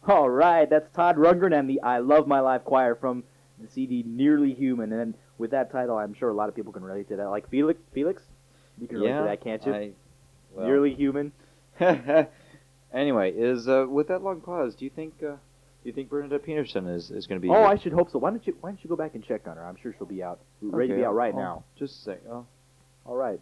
All right, that's Todd Rundgren and the I Love My Life Choir from the CD Nearly Human. And with that title, I'm sure a lot of people can relate to that. Like Felix, you can relate to Yeah, that, can't you? well. Nearly Human. Anyway, is with that long pause, do you think Bernadette Peterson is going to be Oh, here? I should hope so. Why don't you go back and check on her? I'm sure she'll be out, ready to be out right now. Just a sec. Oh, All right.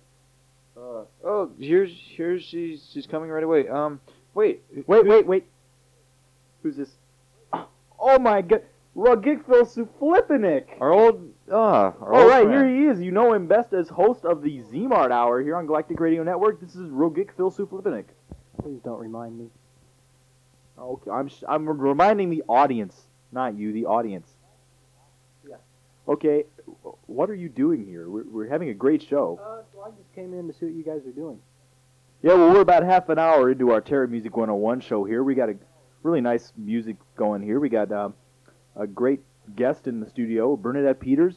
here's she's coming right away. Wait, Wait. Who's this? Oh my God, Rogikvil Suflipinic. Our All old right, friend. here he is. You know him best as host of the Zmart Hour here on Galactic Radio Network. This is Rogikvil Suflipinic. Please don't remind me. Okay, I'm reminding the audience, not you, the audience. Yeah. Okay, what are you doing here? We're having a great show. So I just came in to see what you guys are doing. Yeah, well, we're about half an hour into our Terra Music 101 show here. We got a really nice music going here. We got a great guest in the studio, Bernadette Peters.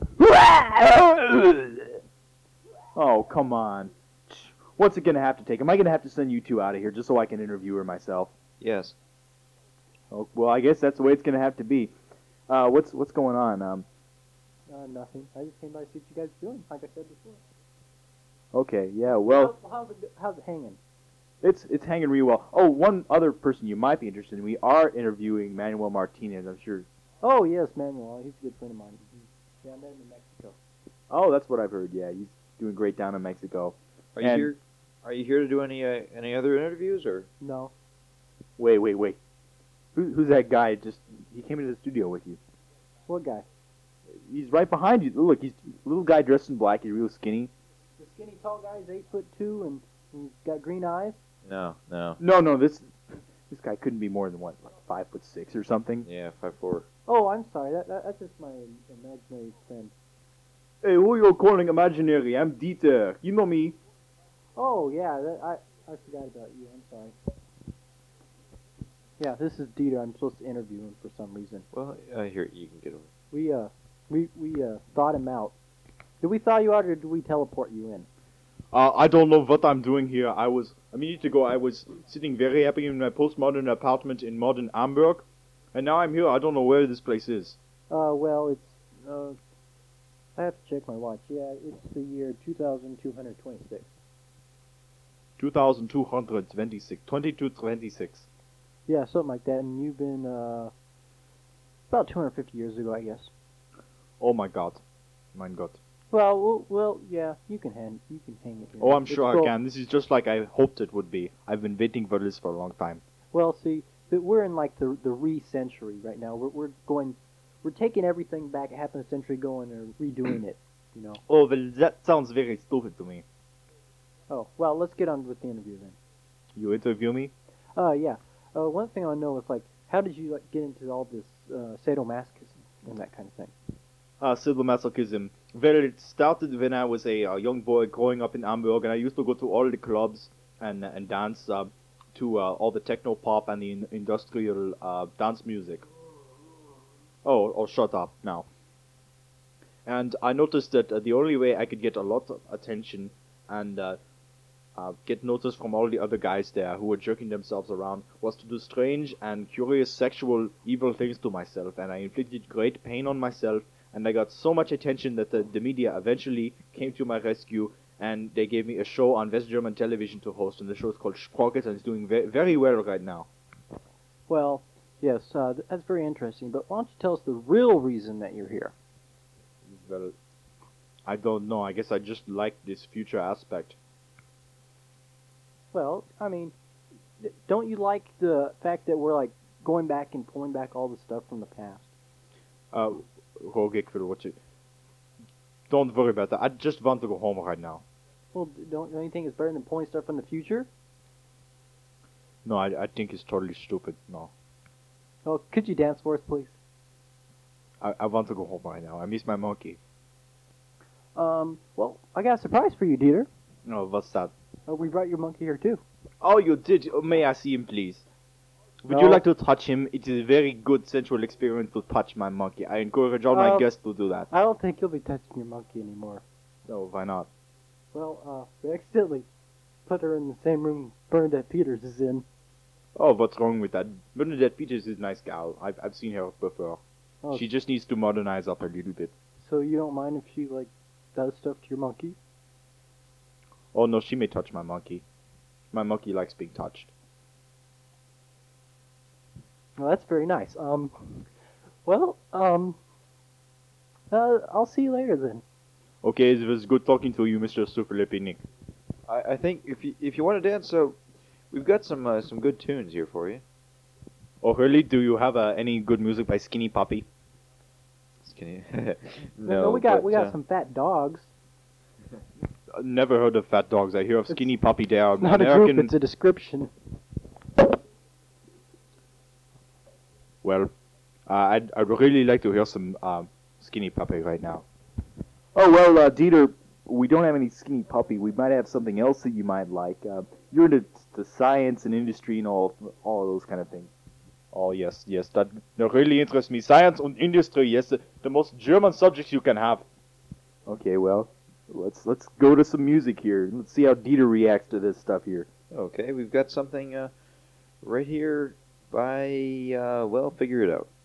Oh, come on. What's it going to have to take? Am I going to have to send you two out of here just so I can interview her myself? Yes. Oh, well, I guess that's the way it's going to have to be. What's going on? Nothing. I just came by to see what you guys are doing, like I said before. Okay, yeah, well, How's it hanging? it's hanging real well. Oh, one other person you might be interested in. We are interviewing Manuel Martinez. I'm sure. Oh, yes, Manuel. He's a good friend of mine. He's down there in New Mexico. Oh, that's what I've heard. Yeah, he's doing great down in Mexico. Are you And- here? Are you here to do any other interviews or? No. Wait. Who's that guy? He came into the studio with you. What guy? He's right behind you. Look, he's a little guy dressed in black. He's real skinny. The skinny tall guy is 8'2" and he's got green eyes. No. No, this guy couldn't be more than what, like 5'6" or something. Yeah, 5'4". Oh, I'm sorry. That's just my imaginary friend. Hey, who you calling imaginary? I'm Dieter. You know me. Oh, yeah. I forgot about you. I'm sorry. Yeah, this is Dieter. I'm supposed to interview him for some reason. Well, here you can get over. We thought him out. Did we thaw you out or did we teleport you in? I don't know what I'm doing here. A minute ago, I was sitting very happy in my postmodern apartment in modern Hamburg, and now I'm here. I don't know where this place is. Well, it's, I have to check my watch. Yeah, it's the year 2226. 2226. 2226. Yeah, something like that. And you've been, about 250 years ago, I guess. Oh my God. Mein Gott. Well, yeah, you can hang it here. Oh, I'm It's sure I cool. can. This is just like I hoped it would be. I've been waiting for this for a long time. Well, see, we're in like the re-century right now. We're taking everything back half a century ago and redoing it, you know. Oh, well, that sounds very stupid to me. Oh, well, let's get on with the interview then. You interview me? Yeah. One thing I want to know is like, how did you like get into all this sadomasochism and that kind of thing? Sadomasochism. Well, it started when I was a young boy growing up in Hamburg, and I used to go to all the clubs and dance to all the techno pop and the industrial dance music. Oh, shut up now. And I noticed that the only way I could get a lot of attention and get noticed from all the other guys there who were jerking themselves around was to do strange and curious sexual evil things to myself, and I inflicted great pain on myself, and I got so much attention that the media eventually came to my rescue, and they gave me a show on West German television to host, and the show is called Sprocket, and it's doing very well right now. Well, yes, that's very interesting. But why don't you tell us the real reason that you're here? Well, I don't know. I guess I just like this future aspect. Well, I mean, don't you like the fact that we're like going back and pulling back all the stuff from the past? Rogik, what you... Don't worry about that. I just want to go home right now. Well, don't you think it's better than pulling stuff from the future? No, I think it's totally stupid. No. Oh, could you dance for us, please? I want to go home right now. I miss my monkey. Well, I got a surprise for you, Dieter. No, what's that? We brought your monkey here too. Oh, you did? Oh, may I see him, please? Would No. you like to touch him? It is a very good sensual experience to touch my monkey. I encourage all my guests to do that. I don't think you'll be touching your monkey anymore. No, why not? Well, we accidentally put her in the same room Bernadette Peters is in. Oh, what's wrong with that? Bernadette Peters is a nice gal. I've seen her before. Oh, She just needs to modernize up a little bit. so you don't mind if she like does stuff to your monkey? Oh no, she may touch my monkey. My monkey likes being touched. Well, that's very nice. Well, I'll see you later then. Okay, it was good talking to you, Mr. Superlipinik. I think if you want to dance, so we've got some good tunes here for you. Oh, Hurley, do you have any good music by Skinny Puppy? Skinny. No, we got but, some fat dogs. Never heard of Fat Dogs. I hear of Skinny Puppy. They are It's not American. a group; it's a description. Well, I'd really like to hear some Skinny Puppy right now. Oh well, Dieter, we don't have any Skinny Puppy. We might have something else that you might like. You're into the science and industry and all of those kind of things. Oh yes, yes, that really interests me. Science and industry, yes, the most German subjects you can have. Okay, well, let's go to some music here. Let's see how Dieter reacts to this stuff here. Okay, we've got something right here by well, figure it out.